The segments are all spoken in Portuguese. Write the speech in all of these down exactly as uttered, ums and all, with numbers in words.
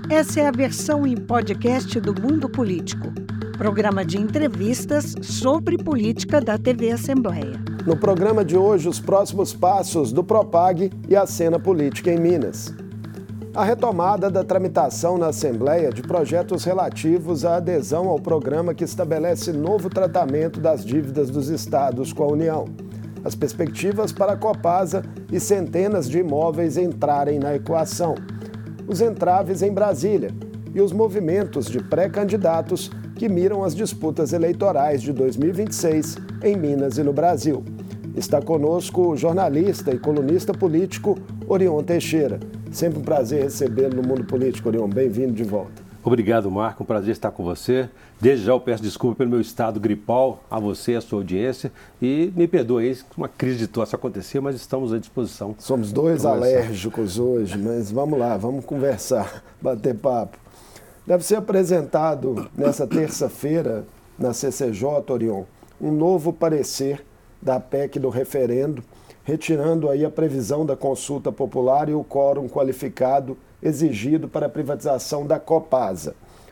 Essa é a versão em podcast do Mundo Político, programa de entrevistas sobre política da T V Assembleia. No programa de hoje, os próximos passos do Propag e a cena política em Minas. A retomada da tramitação na Assembleia de projetos relativos à adesão ao programa que estabelece novo tratamento das dívidas dos estados com a União. As perspectivas para a Copasa e centenas de imóveis entrarem na equação. Os entraves em Brasília e os movimentos de pré-candidatos que miram as disputas eleitorais de dois mil e vinte e seis em Minas e no Brasil. Está conosco o jornalista e colunista político Orion Teixeira. Sempre um prazer recebê-lo no Mundo Político, Orion. Bem-vindo de volta. Obrigado, Marco. Um prazer estar com você. Desde já eu peço desculpa pelo meu estado gripal, a você e a sua audiência. E me perdoe aí se uma crise de tosse acontecer, mas estamos à disposição. Somos dois alérgicos hoje, mas vamos lá, vamos conversar, bater papo. Deve ser apresentado nessa terça-feira, na C C J, Orion, um novo parecer da P E C do referendo, retirando aí a previsão da consulta popular e o quórum qualificado exigido para a privatização da Copasa.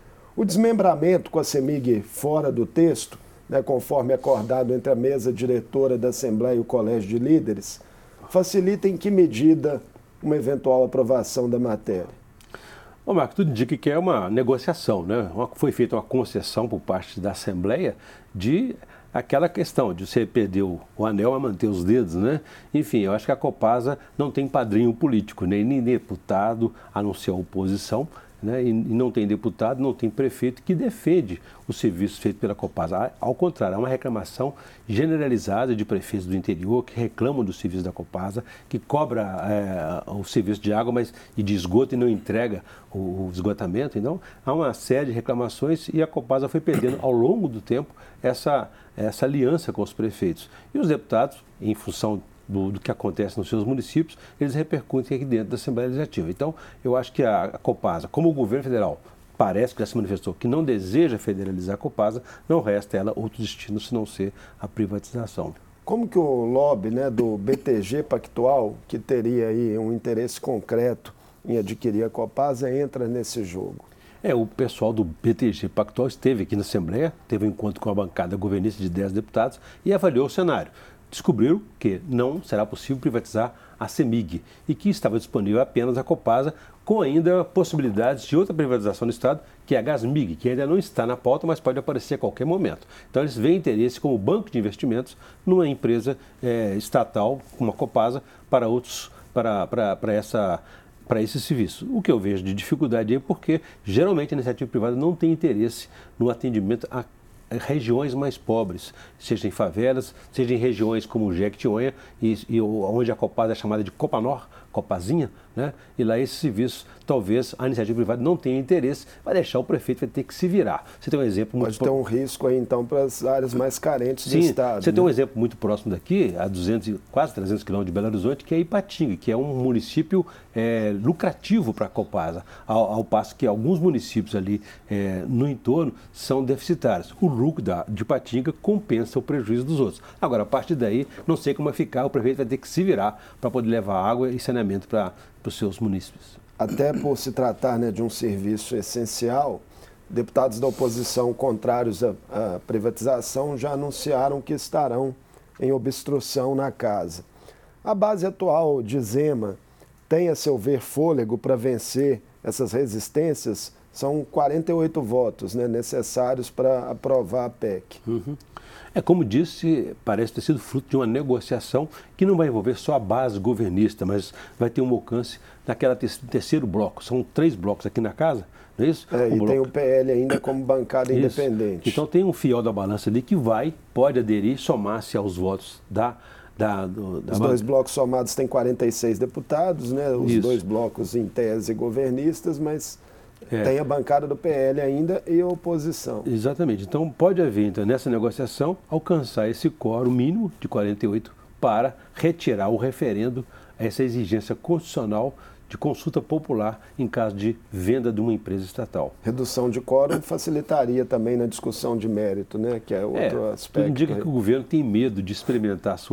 O desmembramento com a CEMIG fora do texto, né, conforme acordado entre a mesa diretora da Assembleia e o Colégio de Líderes, facilita em que medida uma eventual aprovação da matéria? Bom, Marco, tudo indica que é uma negociação, né? Foi feita uma concessão por parte da Assembleia de aquela questão de você perder o anel a manter os dedos, né? Enfim, eu acho que a Copasa não tem padrinho político, nem, nem deputado, a não ser a oposição, né? E, e não tem deputado, não tem prefeito que defende o serviço feito pela Copasa. Ao contrário, há uma reclamação generalizada de prefeitos do interior que reclamam do serviço da Copasa, que cobra é, o serviço de água mas, e de esgoto e não entrega o, o esgotamento. Então, há uma série de reclamações e a Copasa foi perdendo ao longo do tempo essa, essa aliança com os prefeitos. E os deputados, em função Do, do que acontece nos seus municípios, eles repercutem aqui dentro da Assembleia Legislativa. Então, eu acho que a, a Copasa, como o governo federal parece que já se manifestou que não deseja federalizar a Copasa, não resta a ela outro destino se não ser a privatização. Como que o lobby, né, do B T G Pactual, que teria aí um interesse concreto em adquirir a Copasa, entra nesse jogo? É, o pessoal do B T G Pactual esteve aqui na Assembleia, teve um encontro com a bancada governista de dez deputados e avaliou o cenário. Descobriram que não será possível privatizar a CEMIG e que estava disponível apenas a Copasa, com ainda possibilidades de outra privatização do Estado, que é a Gasmig, que ainda não está na pauta, mas pode aparecer a qualquer momento. Então eles veem interesse como banco de investimentos numa empresa é, estatal, como a Copasa, para outros, para, para, para essa... para esse serviço. O que eu vejo de dificuldade é porque geralmente a iniciativa privada não tem interesse no atendimento a regiões mais pobres, seja em favelas, seja em regiões como Jequitinhonha, e, e onde a Copasa é chamada de Copanor, Copazinha, né? E lá esse serviço, talvez a iniciativa privada não tenha interesse, vai deixar o prefeito vai ter que se virar. Você tem um exemplo muito... Pode ter um risco aí, então, para as áreas mais carentes Sim, do Estado. Você né? tem um exemplo muito próximo daqui, a duzentos, quase trezentos quilômetros de Belo Horizonte, que é Ipatinga, que é um município é, lucrativo para a Copasa, ao, ao passo que alguns municípios ali é, no entorno são deficitários. O lucro da, de Ipatinga compensa o prejuízo dos outros. Agora, a partir daí, não sei como vai ficar, o prefeito vai ter que se virar para poder levar água e saneamento para os seus municípios. Até por se tratar, né, de um serviço essencial, deputados da oposição contrários à, à privatização já anunciaram que estarão em obstrução na casa. A base atual de Zema tem, a seu ver, fôlego para vencer essas resistências? São quarenta e oito votos, né, necessários para aprovar a P E C. Uhum. É como disse, parece ter sido fruto de uma negociação que não vai envolver só a base governista, mas vai ter um alcance naquela te terceiro bloco. São três blocos aqui na casa, não é isso? É, um e bloco... tem o P L ainda como bancada isso. independente. Então tem um fiel da balança ali que vai, pode aderir, somar-se aos votos da... Da, do, da Os dois blocos somados têm quarenta e seis deputados, né? Os isso. dois blocos em tese governistas, mas... É. Tem a bancada do P L ainda e a oposição. Exatamente. Então pode haver, então, nessa negociação, alcançar esse quórum mínimo de quarenta e oito para retirar o referendo, essa exigência constitucional de consulta popular em caso de venda de uma empresa estatal. Redução de quórum facilitaria também na discussão de mérito, né? Que é outro é, aspecto. Tudo indica que o governo tem medo de experimentar a sua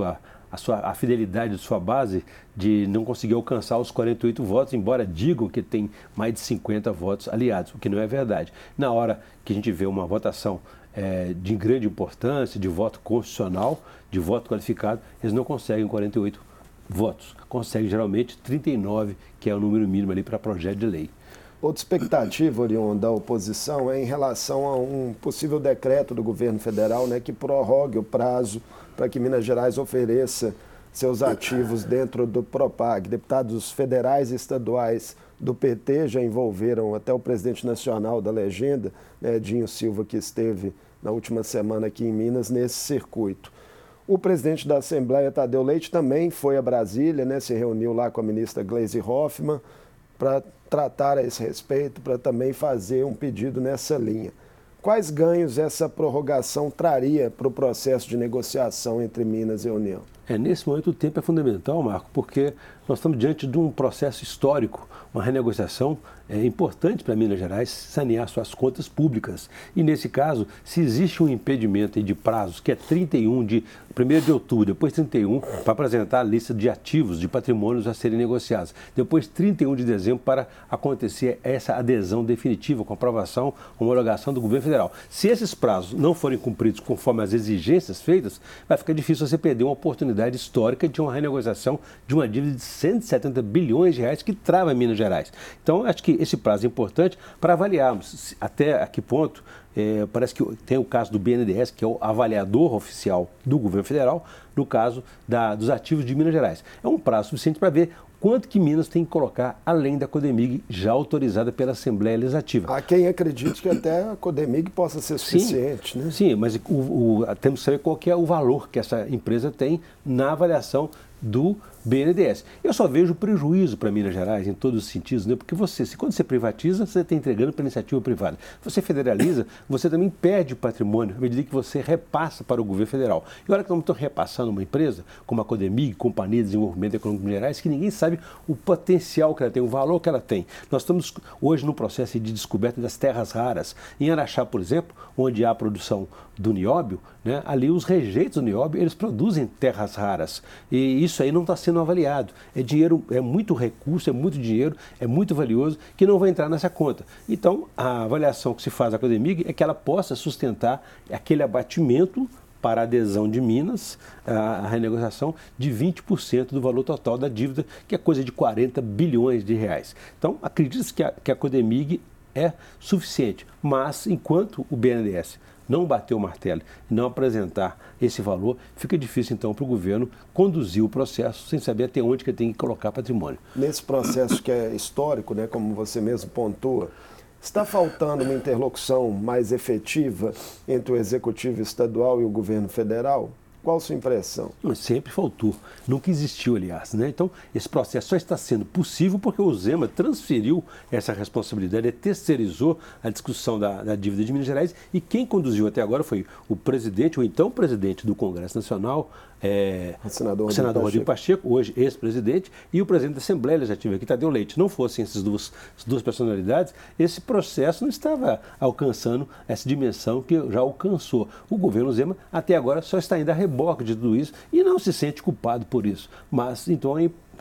a, sua, a fidelidade de sua base de não conseguir alcançar os quarenta e oito votos, embora digam que tem mais de cinquenta votos aliados, o que não é verdade. Na hora que a gente vê uma votação é, de grande importância, de voto constitucional, de voto qualificado, eles não conseguem quarenta e oito votos. Conseguem geralmente trinta e nove, que é o número mínimo ali para projeto de lei. Outra expectativa, Orion, da oposição é em relação a um possível decreto do governo federal, né, que prorrogue o prazo para que Minas Gerais ofereça seus ativos dentro do Propag. Deputados federais e estaduais do P T já envolveram até o presidente nacional da legenda, né, Dinho Silva, que esteve na última semana aqui em Minas nesse circuito. O presidente da Assembleia, Tadeu Leite, também foi a Brasília, né, se reuniu lá com a ministra Gleisi Hoffmann para tratar a esse respeito, para também fazer um pedido nessa linha. Quais ganhos essa prorrogação traria para o processo de negociação entre Minas e União? É, nesse momento o tempo é fundamental, Marco, porque nós estamos diante de um processo histórico, uma renegociação é, importante para Minas Gerais sanear suas contas públicas. E nesse caso, se existe um impedimento de prazos, que é trinta e um de primeiro de outubro, depois trinta e um para apresentar a lista de ativos, de patrimônios a serem negociados, depois trinta e um de dezembro para acontecer essa adesão definitiva com aprovação, homologação do governo federal. Se esses prazos não forem cumpridos conforme as exigências feitas, vai ficar difícil você perder uma oportunidade histórica de uma renegociação de uma dívida de cento e setenta bilhões de reais que trava Minas Gerais. Então, acho que esse prazo é importante para avaliarmos até a que ponto, é, parece que tem o caso do B N D E S, que é o avaliador oficial do governo federal, no caso da, dos ativos de Minas Gerais. É um prazo suficiente para ver quanto que Minas tem que colocar além da Codemig já autorizada pela Assembleia Legislativa. Há quem acredite que até a Codemig possa ser suficiente, sim, né? Sim, mas o, o, temos que saber qual que é o valor que essa empresa tem na avaliação do B N D E S. Eu só vejo prejuízo para Minas Gerais em todos os sentidos, né? Porque você, se quando você privatiza, você está entregando para a iniciativa privada. Você federaliza, você também perde patrimônio à medida que você repassa para o governo federal. E olha que nós estamos repassando uma empresa, como a Codemig, Companhia de Desenvolvimento Econômico de Minas Gerais, que ninguém sabe o potencial que ela tem, o valor que ela tem. Nós estamos hoje no processo de descoberta das terras raras. Em Araxá, por exemplo, onde há a produção do nióbio, né? Ali os rejeitos do nióbio, eles produzem terras raras. E isso aí não está sendo avaliado. É dinheiro, é muito recurso, é muito dinheiro, é muito valioso, que não vai entrar nessa conta. Então, a avaliação que se faz da Codemig é que ela possa sustentar aquele abatimento para a adesão de Minas, a renegociação de vinte por cento do valor total da dívida, que é coisa de quarenta bilhões de reais. Então, acredita-se que a, que a Codemig é suficiente, mas enquanto o B N D E S não bater o martelo e não apresentar esse valor, fica difícil então para o governo conduzir o processo sem saber até onde que tem que colocar patrimônio. Nesse processo que é histórico, né, como você mesmo pontua, está faltando uma interlocução mais efetiva entre o Executivo Estadual e o governo federal? Qual a sua impressão? Sempre faltou, nunca existiu, aliás, né? Então, esse processo só está sendo possível porque o Zema transferiu essa responsabilidade, terceirizou a discussão da, da dívida de Minas Gerais, e quem conduziu até agora foi o presidente, ou então presidente do Congresso Nacional, é, o senador, o senador Rodrigo Pacheco, hoje ex-presidente, e o presidente da Assembleia Legislativa, que Tadeu Leite. Não fossem essas duas, essas duas personalidades, esse processo não estava alcançando essa dimensão que já alcançou. O governo Zema, até agora, só está indo a reboque de tudo isso e não se sente culpado por isso. Mas, então,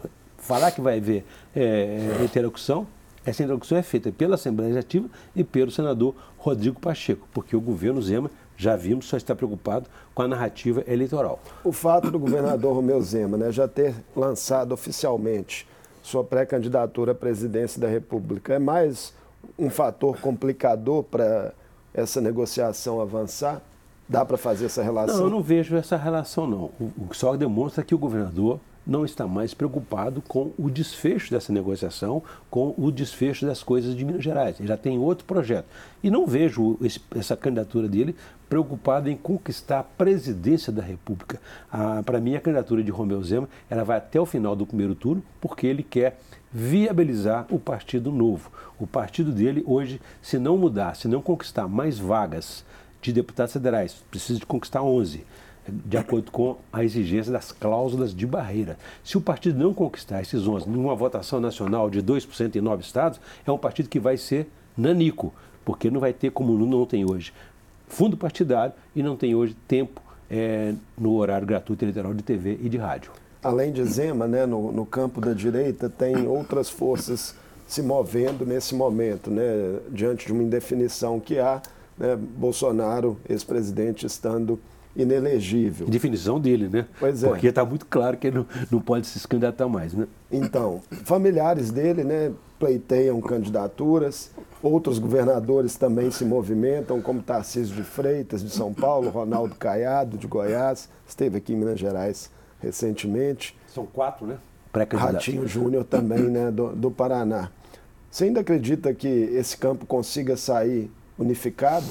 falar que vai haver é, interlocução, essa interlocução é feita pela Assembleia Legislativa e pelo senador Rodrigo Pacheco, porque o governo Zema, já vimos, só está preocupado com a narrativa eleitoral. O fato do governador Romeu Zema, né, já ter lançado oficialmente sua pré-candidatura à presidência da República é mais um fator complicador para essa negociação avançar? Dá para fazer essa relação? Não, eu não vejo essa relação, não. O que só demonstra que o governador não está mais preocupado com o desfecho dessa negociação, com o desfecho das coisas de Minas Gerais. Ele já tem outro projeto. E não vejo esse, essa candidatura dele preocupada em conquistar a presidência da República. Para mim, a candidatura de Romeu Zema ela vai até o final do primeiro turno, porque ele quer viabilizar o Partido Novo. O partido dele, hoje, se não mudar, se não conquistar mais vagas de deputados federais, precisa de conquistar onze, de acordo com a exigência das cláusulas de barreira. Se o partido não conquistar esses onze numa votação nacional de dois por cento em nove estados, é um partido que vai ser nanico, porque não vai ter, como não tem hoje, fundo partidário e não tem hoje tempo é, no horário gratuito eleitoral de T V e de rádio. Além de Zema, né, no, no campo da direita, tem outras forças se movendo nesse momento, né, diante de uma indefinição que há, né, Bolsonaro, ex-presidente, estando inelegível. Definição dele, né? Pois é. Porque está muito claro que ele não, não pode se candidatar mais, né? Então, familiares dele, né, pleiteiam candidaturas, outros governadores também se movimentam, como Tarcísio de Freitas, de São Paulo, Ronaldo Caiado, de Goiás, esteve aqui em Minas Gerais recentemente. São quatro, né? Pré-candidatos. Ratinho Júnior também, né, do, do Paraná. Você ainda acredita que esse campo consiga sair unificado?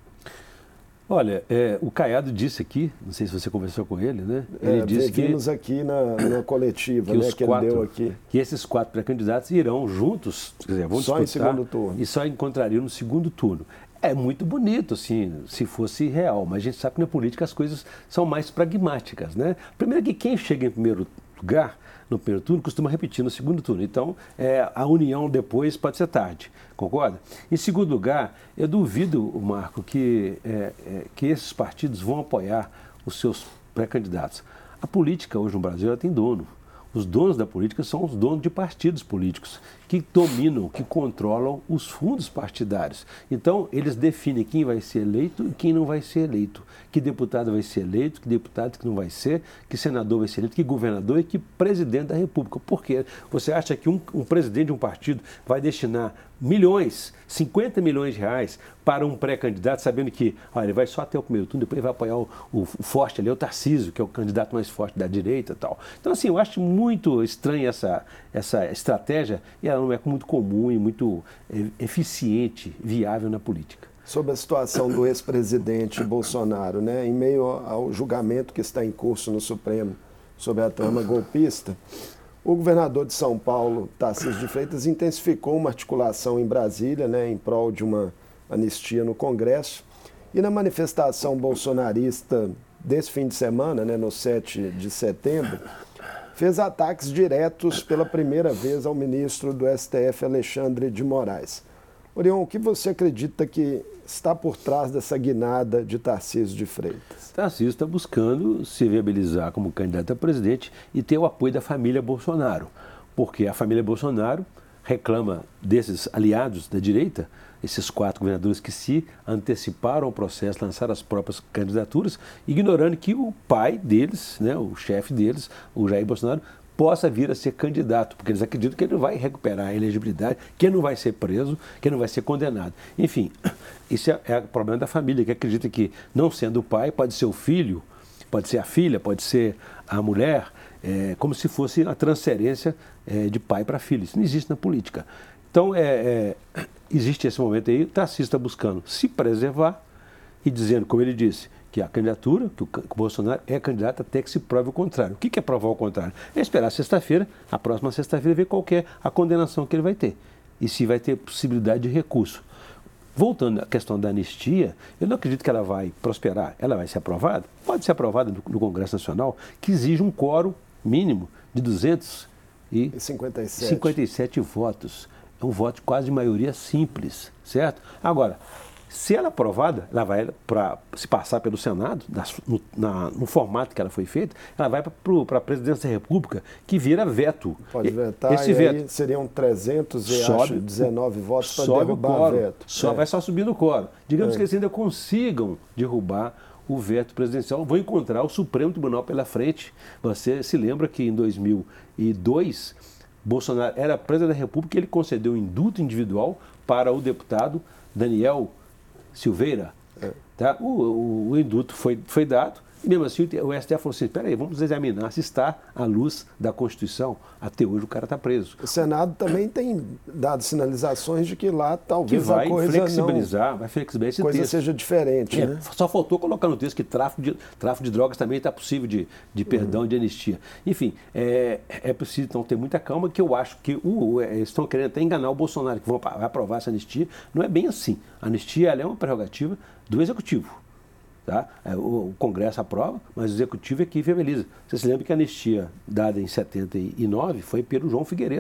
Olha, é, o Caiado disse aqui, não sei se você conversou com ele, né? Ele é, disse que vimos aqui na, na coletiva, que, né, os que quatro, ele deu aqui. que esses quatro pré-candidatos irão juntos, quer dizer, vão Só em disputar segundo turno. e só encontrariam no segundo turno. É muito bonito, assim, se fosse real, mas a gente sabe que na política as coisas são mais pragmáticas, né? Primeiro que quem chega em primeiro lugar no primeiro turno costuma repetir no segundo turno. Então, é, a união depois pode ser tarde, concorda? Em segundo lugar, eu duvido, Marco, que, é, é, que esses partidos vão apoiar os seus pré-candidatos. A política hoje no Brasil ela tem dono. Os donos da política são os donos de partidos políticos, que dominam, que controlam os fundos partidários. Então, eles definem quem vai ser eleito e quem não vai ser eleito. Que deputado vai ser eleito, que deputado que não vai ser, que senador vai ser eleito, que governador e que presidente da República. Por quê? Você acha que um, um presidente de um partido vai destinar milhões, cinquenta milhões de reais para um pré-candidato, sabendo que olha, ele vai só até o primeiro turno, depois ele vai apoiar o, o, o forte ali, o Tarcísio, que é o candidato mais forte da direita e tal. Então, assim, eu acho muito estranha essa, essa estratégia e ela não é muito comum e muito eficiente, viável na política. Sobre a situação do ex-presidente Bolsonaro, né, em meio ao julgamento que está em curso no Supremo sobre a trama golpista, o governador de São Paulo, Tarcísio de Freitas, intensificou uma articulação em Brasília, né, em prol de uma anistia no Congresso. E na manifestação bolsonarista desse fim de semana, né, no sete de setembro, fez ataques diretos pela primeira vez ao ministro do S T F, Alexandre de Moraes. Orion, o que você acredita que está por trás dessa guinada de Tarcísio de Freitas? Tarcísio está buscando se viabilizar como candidato a presidente e ter o apoio da família Bolsonaro, porque a família Bolsonaro reclama desses aliados da direita, esses quatro governadores que se anteciparam ao processo, lançaram as próprias candidaturas, ignorando que o pai deles, né, o chefe deles, o Jair Bolsonaro, possa vir a ser candidato, porque eles acreditam que ele vai recuperar a elegibilidade, que ele não vai ser preso, que ele não vai ser condenado. Enfim, isso é, é o problema da família, que acredita que, não sendo o pai, pode ser o filho, pode ser a filha, pode ser a mulher, é, como se fosse a transferência é, de pai para filho. Isso não existe na política. Então, é, é, existe esse momento aí, o Tarcísio está buscando se preservar e dizendo, como ele disse, que a candidatura, que o, que o Bolsonaro é candidato até que se prove o contrário. O que, que é provar o contrário? É esperar sexta-feira, a próxima sexta-feira, ver qual que é a condenação que ele vai ter e se vai ter possibilidade de recurso. Voltando à questão da anistia, eu não acredito que ela vai prosperar. Ela vai ser aprovada? Pode ser aprovada no, no Congresso Nacional, que exige um quórum mínimo de duzentos e cinquenta e sete votos. É um voto quase de maioria simples, certo? Agora, se ela é aprovada, ela vai para se passar pelo Senado, no, na, no formato que ela foi feita, ela vai para a presidência da República, que vira veto. Pode vetar, Esse e veto aí seriam trezentos e acho, dezenove votos para derrubar o veto. Só, é. Vai só subir no quórum. Digamos é. que eles ainda consigam derrubar o veto presidencial, vão encontrar o Supremo Tribunal pela frente. Você se lembra que em dois mil e dois, Bolsonaro era presidente da República e ele concedeu um indulto individual para o deputado Daniel Silveira, é. tá? o, o, o indulto foi, foi dado, e mesmo assim o S T F falou assim, espera aí, vamos examinar se está à luz da Constituição. Até hoje o cara está preso. O Senado também tem dado sinalizações de que lá talvez que vai a coisa flexibilizar, não, vai flexibilizar esse coisa texto. seja diferente. É, né? Só faltou colocar no texto que tráfico de, tráfico de drogas também está possível de, de perdão, uhum. de anistia. Enfim, é, é preciso então ter muita calma, que eu acho que uh, eles estão querendo até enganar o Bolsonaro, que vão aprovar essa anistia. Não é bem assim. A anistia ela é uma prerrogativa do Executivo. Tá? O Congresso aprova, mas o Executivo é que viabiliza. Você se lembra que a anistia dada em setenta e nove foi pelo João Figueiredo,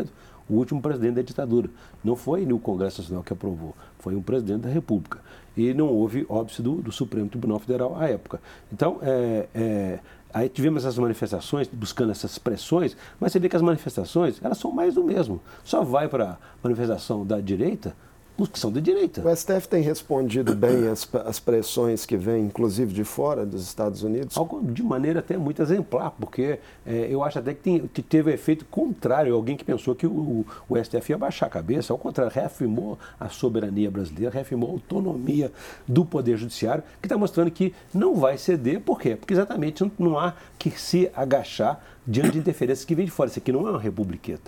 o último presidente da ditadura. Não foi o Congresso Nacional que aprovou, foi um presidente da República. E não houve óbice do, do Supremo Tribunal Federal à época. Então, é, é, aí tivemos essas manifestações, buscando essas pressões, mas você vê que as manifestações, elas são mais do mesmo. Só vai para a manifestação da direita os que são de direita. O S T F tem respondido bem às, às pressões que vêm, inclusive de fora dos Estados Unidos? Algo de maneira até muito exemplar, porque é, eu acho até que, tem, que teve um efeito contrário. Alguém que pensou que o, o S T F ia baixar a cabeça, ao contrário, reafirmou a soberania brasileira, reafirmou a autonomia do Poder Judiciário, que está mostrando que não vai ceder. Por quê? Porque exatamente não, não há que se agachar diante de interferências que vêm de fora. Isso aqui não é uma republiqueta.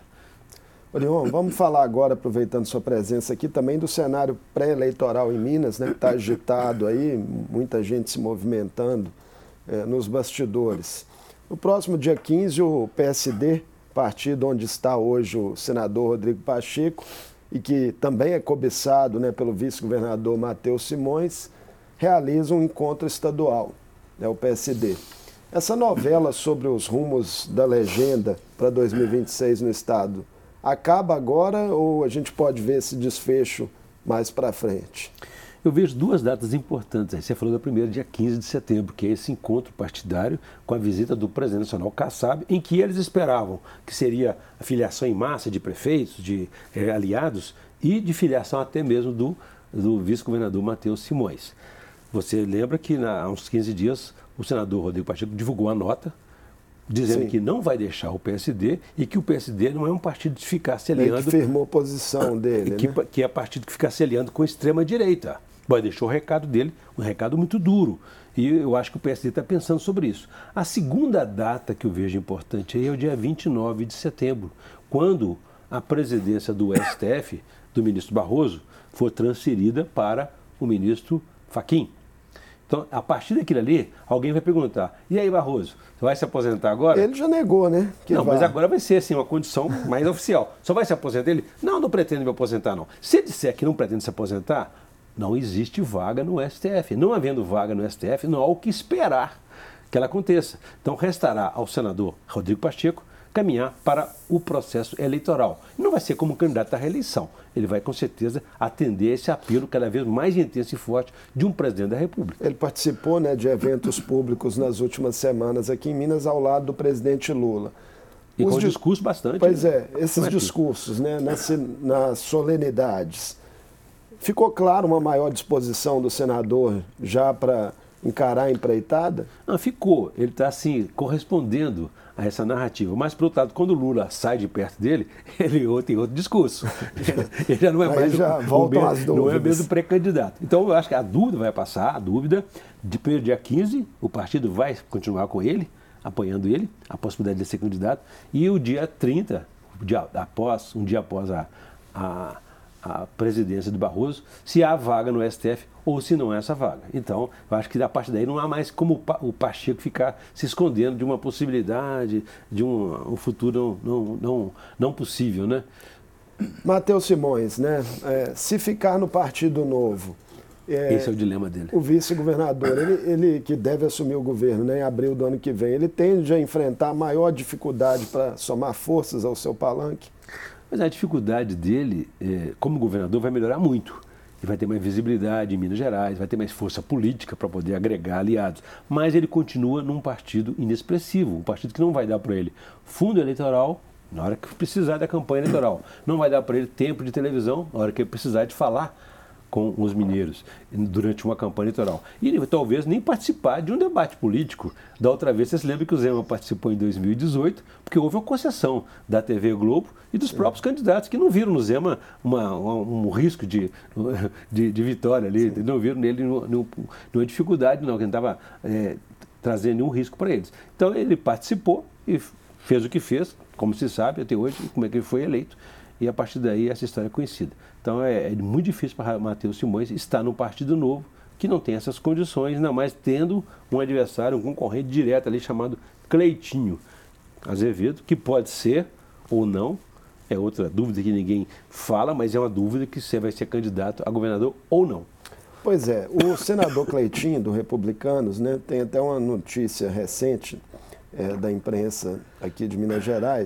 Leon, vamos falar agora, aproveitando sua presença aqui, também do cenário pré-eleitoral em Minas, né, que está agitado aí, muita gente se movimentando é, nos bastidores. No próximo dia quinze, o P S D, partido onde está hoje o senador Rodrigo Pacheco, e que também é cobiçado, né, pelo vice-governador Matheus Simões, realiza um encontro estadual, né, o P S D. Essa novela sobre os rumos da legenda para dois mil e vinte e seis no estado acaba agora ou a gente pode ver esse desfecho mais para frente? Eu vejo duas datas importantes aí. Você falou da primeira, dia quinze de setembro, que é esse encontro partidário com a visita do presidente nacional Kassab, em que eles esperavam que seria a filiação em massa de prefeitos, de eh, aliados e de filiação até mesmo do, do vice-governador Matheus Simões. Você lembra que na, há uns quinze dias o senador Rodrigo Pacheco divulgou uma nota dizendo Sim. que não vai deixar o P S D e que o P S D não é um partido de ficar se aliando... Ele firmou a posição dele, que, né? que é partido que fica se aliando com a extrema-direita. Bom, deixou o recado dele, um recado muito duro. E eu acho que o P S D está pensando sobre isso. A segunda data que eu vejo importante aí é o dia vinte e nove de setembro, quando a presidência do S T F, do ministro Barroso, for transferida para o ministro Fachin. Então, a partir daquilo ali, alguém vai perguntar, e aí, Barroso, você vai se aposentar agora? Ele já negou, né? Que não, vai. Mas agora vai ser assim, uma condição mais oficial. Só vai se aposentar ele? Não, não pretendo me aposentar, não. Se ele disser que não pretende se aposentar, não existe vaga no S T F. Não havendo vaga no S T F, não há o que esperar que ela aconteça. Então, restará ao senador Rodrigo Pacheco caminhar para o processo eleitoral. Não vai ser como candidato à reeleição. Ele vai, com certeza, atender esse apelo cada vez mais intenso e forte de um presidente da República. Ele participou, né, de eventos públicos nas últimas semanas aqui em Minas, ao lado do presidente Lula. E Os com um di... discurso bastante... Pois é, esses discursos, né, nas, nas solenidades. Ficou claro uma maior disposição do senador já para encarar a empreitada? Não, ficou. Ele está, assim, correspondendo a essa narrativa. Mas, por outro lado, quando o Lula sai de perto dele, ele tem outro discurso. Ele já não é mais já o, voltam o, as dúvidas. não é mesmo pré-candidato. Então, eu acho que a dúvida vai passar, a dúvida, de primeiro dia quinze, o partido vai continuar com ele, apoiando ele, a possibilidade de ser candidato, e o dia trinta, o dia após, um dia após a, a, a presidência do Barroso, se há vaga no S T F ou se não é essa vaga. Então, eu acho que da parte daí não há mais como o Pacheco ficar se escondendo de uma possibilidade, de um, um futuro não, não, não, não possível, né? Matheus Simões, né? É, se ficar no Partido Novo... É, esse é o dilema dele. O vice-governador, ele, ele que deve assumir o governo, né, em abril do ano que vem, ele tende a enfrentar maior dificuldade para somar forças ao seu palanque? Mas a dificuldade dele, é, como governador, vai melhorar muito. Ele vai ter mais visibilidade em Minas Gerais, vai ter mais força política para poder agregar aliados. Mas ele continua num partido inexpressivo, um partido que não vai dar para ele fundo eleitoral na hora que precisar da campanha eleitoral. Não vai dar para ele tempo de televisão na hora que ele precisar de falar com os mineiros durante uma campanha eleitoral. E ele, talvez nem participar de um debate político. Da outra vez, você se lembra que o Zema participou em dois mil e dezoito, porque houve uma concessão da T V Globo e dos próprios Sim. candidatos, que não viram no Zema uma, uma, um risco de, de, de vitória ali, Sim. não viram nele nenhuma dificuldade, não, que não estava é, trazendo nenhum risco para eles. Então, ele participou e fez o que fez, como se sabe até hoje, como é que ele foi eleito. E a partir daí essa história é conhecida. Então é, é muito difícil para Matheus Simões estar num partido novo que não tem essas condições, ainda mais tendo um adversário, um concorrente direto ali chamado Cleitinho Azevedo, que pode ser ou não, é outra dúvida que ninguém fala, mas é uma dúvida que você vai ser candidato a governador ou não. Pois é, o senador Cleitinho, do Republicanos, né, tem até uma notícia recente é, da imprensa aqui de Minas Gerais,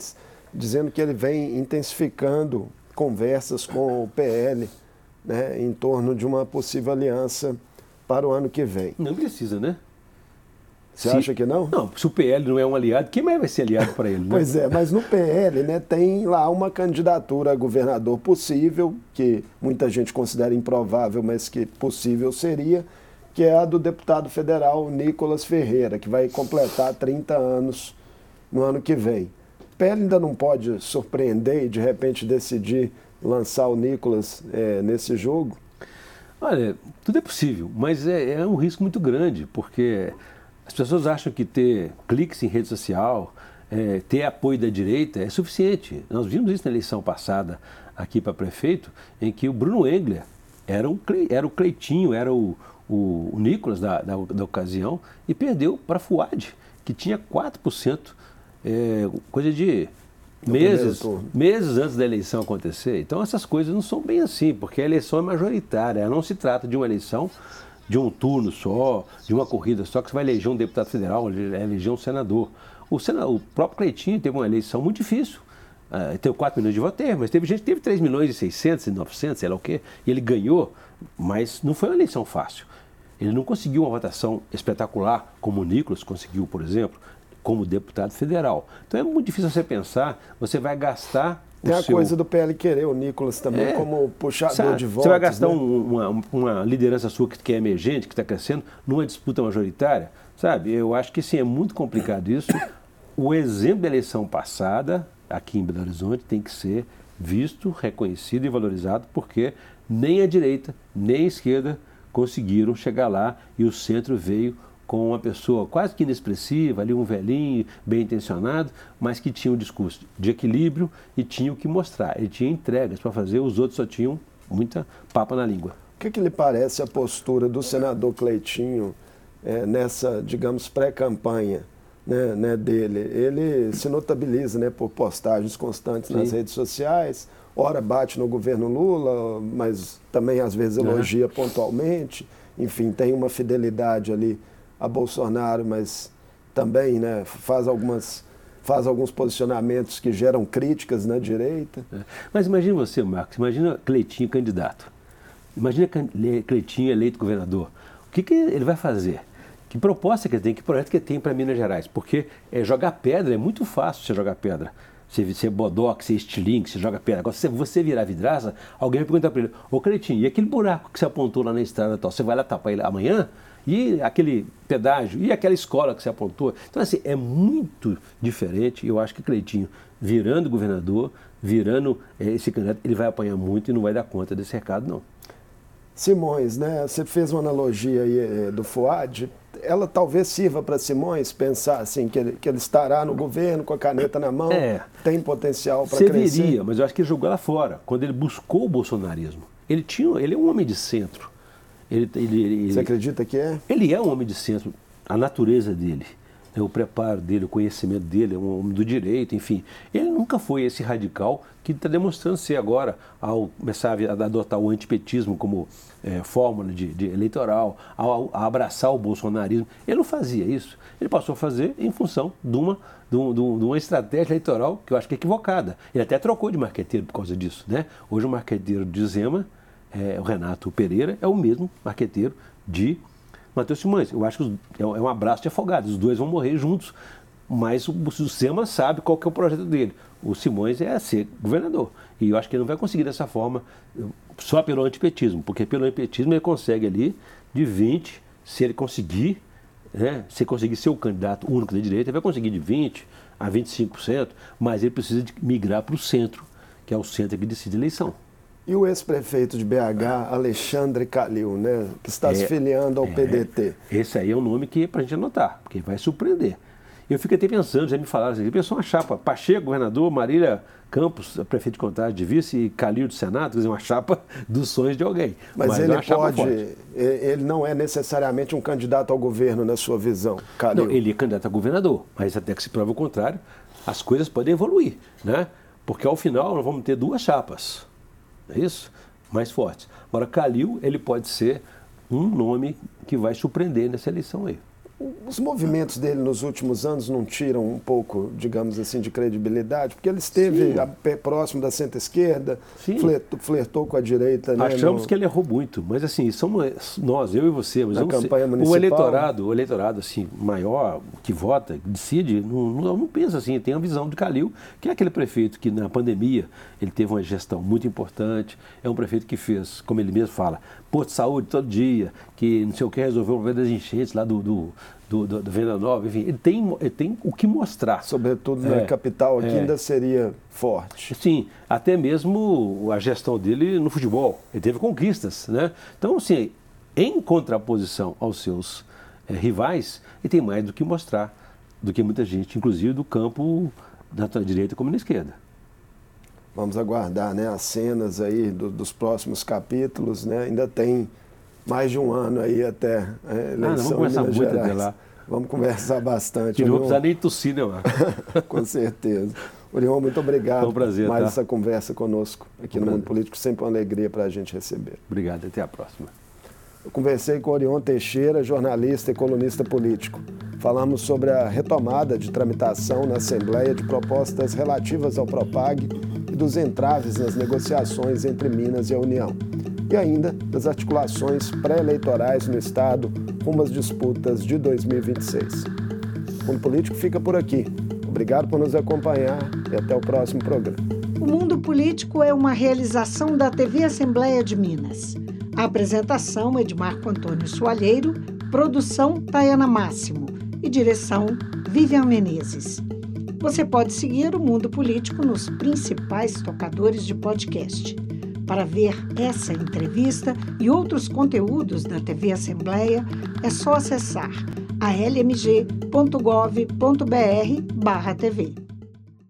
dizendo que ele vem intensificando conversas com o P L, né, em torno de uma possível aliança para o ano que vem. Não precisa, né? Você se, acha que não? Não, se o P L não é um aliado, quem mais vai ser aliado para ele? Né? Pois é, mas no P L, né, tem lá uma candidatura a governador possível, que muita gente considera improvável, mas que possível seria, que é a do deputado federal Nicolas Ferreira, que vai completar trinta anos no ano que vem. O P L ainda não pode surpreender e de repente decidir lançar o Nicolas é, nesse jogo? Olha, tudo é possível, mas é, é um risco muito grande, porque as pessoas acham que ter cliques em rede social, é, ter apoio da direita é suficiente. Nós vimos isso na eleição passada aqui para prefeito, em que o Bruno Engler era, um, era o Cleitinho, era o, o, o Nicolas da, da, da ocasião, e perdeu para Fuad, que tinha quatro por cento, é, coisa de meses, meses antes da eleição acontecer. Então essas coisas não são bem assim, porque a eleição é majoritária, não se trata de uma eleição de um turno só, de uma corrida só, que você vai eleger um deputado federal, eleger um senador. O, senador, o próprio Cleitinho teve uma eleição muito difícil. Uh, teve quatro milhões de votos, mas teve gente que teve três milhões e seiscentos e novecentos, sei lá o quê, e ele ganhou, mas não foi uma eleição fácil. Ele não conseguiu uma votação espetacular, como o Nicolas conseguiu, por exemplo, como deputado federal. Então é muito difícil você pensar, você vai gastar... Tem a seu... coisa do P L querer o Nicolas também é, como puxador sabe, de votos. Você vai gastar né? um, uma, uma liderança sua que é emergente, que está crescendo, numa disputa majoritária, sabe? Eu acho que sim, é muito complicado isso. O exemplo da eleição passada, aqui em Belo Horizonte, tem que ser visto, reconhecido e valorizado, porque nem a direita, nem a esquerda conseguiram chegar lá e o centro veio com uma pessoa quase que inexpressiva, ali um velhinho, bem intencionado, mas que tinha um discurso de equilíbrio e tinha o que mostrar. Ele tinha entregas para fazer, os outros só tinham muita papa na língua. O que, que lhe parece a postura do senador Cleitinho é, nessa, digamos, pré-campanha né, né, dele? Ele se notabiliza né, por postagens constantes Sim. nas redes sociais, ora bate no governo Lula, mas também às vezes elogia é. pontualmente, enfim, tem uma fidelidade ali a Bolsonaro, mas também né, faz, algumas, faz alguns posicionamentos que geram críticas na direita. É. Mas imagina você, Marcos, imagina Cleitinho candidato, imagina Cleitinho eleito governador. O que, que ele vai fazer? Que proposta que ele tem, que projeto que ele tem para Minas Gerais? Porque é, jogar pedra é muito fácil você jogar pedra. Você, você é bodoque, você é estilingue, você joga pedra. Agora, se você virar vidraça, alguém vai perguntar para ele, ô Cleitinho, e aquele buraco que você apontou lá na estrada tal, você vai lá tapar ele amanhã? E aquele pedágio, e aquela escola que você apontou. Então, assim, é muito diferente. Eu acho que Cleitinho, virando governador, virando é, esse candidato, ele vai apanhar muito e não vai dar conta desse recado, não. Simões, né? Você fez uma analogia aí é, do Fuad. Ela talvez sirva para Simões pensar assim, que ele, que ele estará no governo com a caneta na mão, é, tem potencial para crescer. Serviria, mas eu acho que ele jogou lá fora, quando ele buscou o bolsonarismo. Ele, tinha, ele é um homem de centro. Ele, ele, ele, Você acredita que é? Ele é um homem de centro, a natureza dele, né, o preparo dele, o conhecimento dele, é um homem do direito, enfim. Ele nunca foi esse radical que está demonstrando ser agora, ao começar a adotar o antipetismo como é, fórmula de, de eleitoral, ao, a abraçar o bolsonarismo. Ele não fazia isso. Ele passou a fazer em função de uma, de, um, de uma estratégia eleitoral que eu acho que é equivocada. Ele até trocou de marqueteiro por causa disso, né? Hoje o marqueteiro de Zema, É, o Renato Pereira, é o mesmo marqueteiro de Matheus Simões. Eu acho que é um abraço de afogados, os dois vão morrer juntos, mas o, o Zema sabe qual que é o projeto dele. O Simões é ser governador, e eu acho que ele não vai conseguir dessa forma, só pelo antipetismo, porque pelo antipetismo ele consegue ali de vinte, se ele conseguir, né, se ele conseguir ser o candidato único da direita, ele vai conseguir de vinte a vinte e cinco por cento, mas ele precisa de migrar para o centro, que é o centro que decide a eleição. E o ex-prefeito de B H, Alexandre Calil, né, que está é, se filiando ao é, P D T? Esse aí é um nome que é para a gente anotar, porque vai surpreender. Eu fico até pensando, já me falaram assim, pensou uma chapa, Pacheco, governador, Marília Campos, prefeito de Contagem de vice, e Calil do Senado, quer dizer, uma chapa dos sonhos de alguém. Mas, Mas ele é uma pode, forte. Ele não é necessariamente um candidato ao governo, na sua visão, Calil? Não, ele é candidato a governador, mas até que se prova o contrário, as coisas podem evoluir, né? Porque ao final nós vamos ter duas chapas. É isso? Mais fortes. Agora, Calil, ele pode ser um nome que vai surpreender nessa eleição aí. Os movimentos dele nos últimos anos não tiram um pouco, digamos assim, de credibilidade? Porque ele esteve a, próximo da centro-esquerda, flertou, flertou com a direita. Né, Achamos no... que ele errou muito, mas assim, somos nós, eu e você, mas na vamos campanha ser, municipal, o eleitorado, o eleitorado assim, maior, que vota, que decide, não, não, não pensa assim, tem a visão de Calil, que é aquele prefeito que na pandemia ele teve uma gestão muito importante, é um prefeito que fez, como ele mesmo fala, posto de saúde todo dia, que não sei o que, resolveu o problema das enchentes lá do, do, do, do, do Venda Nova, enfim, ele tem, ele tem o que mostrar. Sobretudo é, na capital aqui é, ainda seria forte. Sim, até mesmo a gestão dele no futebol, ele teve conquistas, né? Então, assim, em contraposição aos seus é, rivais, ele tem mais do que mostrar, do que muita gente, inclusive do campo da direita como na esquerda. Vamos aguardar, né, as cenas aí do, dos próximos capítulos, né? Ainda tem mais de um ano aí até a eleição. Ah, vamos conversar muito Gerais. Até lá. Vamos conversar bastante. E não vou precisar nem tossir, né, Marco? Com certeza. Orion, muito obrigado Foi um prazer, por mais tá? essa conversa conosco aqui um no Mundo Político. Sempre uma alegria para a gente receber. Obrigado, até a próxima. Eu conversei com Orion Teixeira, jornalista e colunista político. Falamos sobre a retomada de tramitação na Assembleia de propostas relativas ao Propag e dos entraves nas negociações entre Minas e a União. E ainda das articulações pré-eleitorais no Estado rumo às disputas de dois mil e vinte e seis. O Mundo Político fica por aqui. Obrigado por nos acompanhar e até o próximo programa. O Mundo Político é uma realização da T V Assembleia de Minas. A apresentação é de Marco Antônio Soalheiro, produção Tayana Máximo e direção Vivian Menezes. Você pode seguir o Mundo Político nos principais tocadores de podcast. Para ver essa entrevista e outros conteúdos da T V Assembleia, é só acessar a l m g ponto gov ponto b r barra T V.